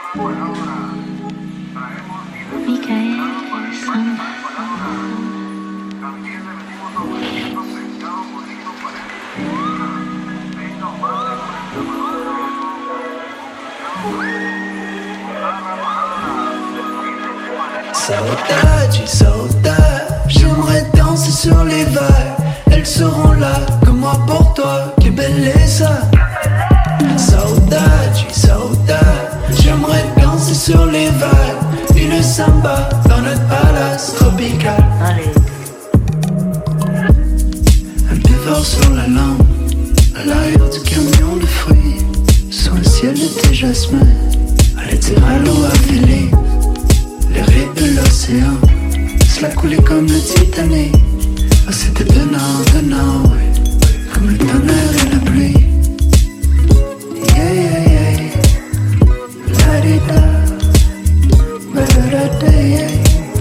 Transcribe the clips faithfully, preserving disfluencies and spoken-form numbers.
Micael Samba. Saudade, saudade, j'aimerais danser sur les vagues. Elles seront là, que moi pour toi, que bellezza. Saudade, saudade, j'aimerais danser sur les vagues. Une samba dans notre palace tropical. Allez. Un peu fort sur la langue, à l'arrière du camion de fruits. Sous un ciel d'été jasmin, allez dire allô à Philippe. Les rives de l'océan, cela coulait comme le Titanic. Oh, c'était donnant, donnant, oui, comme le tonnerre et la pluie. Yeah, yeah, yeah, la-di-da, ba-da-da-da, yeah.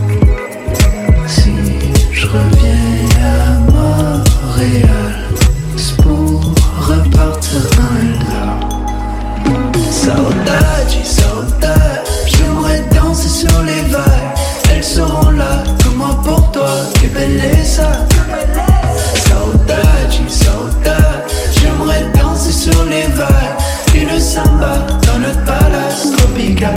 Si je reviens à Montréal, c'est pour repartir en Eldor. Saudade, saudade, j'aimerais danser sur les vagues. Elles seront là, comme moi pour toi, que bellezza. Saudade, saudade, j'aimerais danser sur les vagues. Une samba dans notre palace tropical.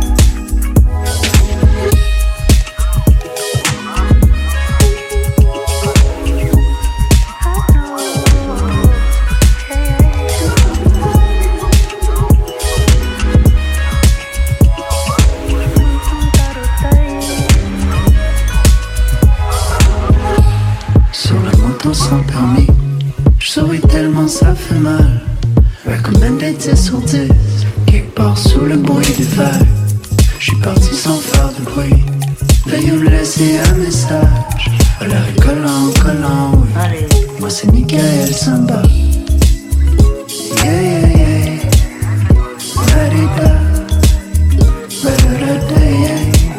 Sans permis, je souris tellement ça fait mal. Recommended dix sur dix, quelque part sous le bruit des vagues. Je suis parti sans faire de bruit, veuillez me laisser un message. À l'air collant, collant, oui. Allez. Moi c'est Micael Samba. Yeah, yeah, yeah. La-di-da, ba-da-da-da, yeah.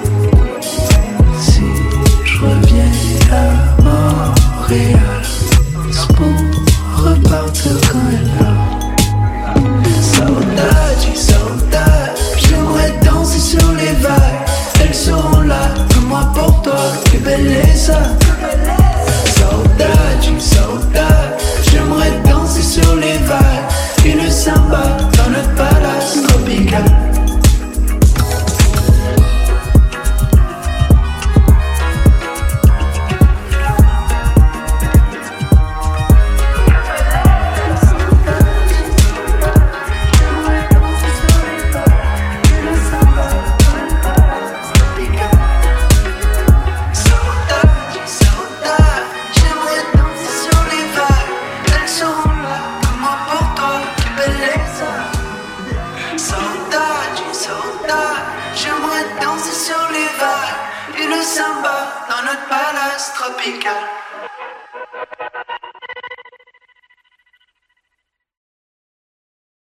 Si je reviens à Montréal, c'est pour repartir quand elle a. Saudade, saudade, j'aimerais danser sur les vagues. Elles seront là, comme moi pour toi, que bellezza. Saudade, saudade, j'aimerais danser sur les vagues. Une samba dans notre palace tropical. J'aimerais danser sur les vagues, une samba dans notre palace tropical.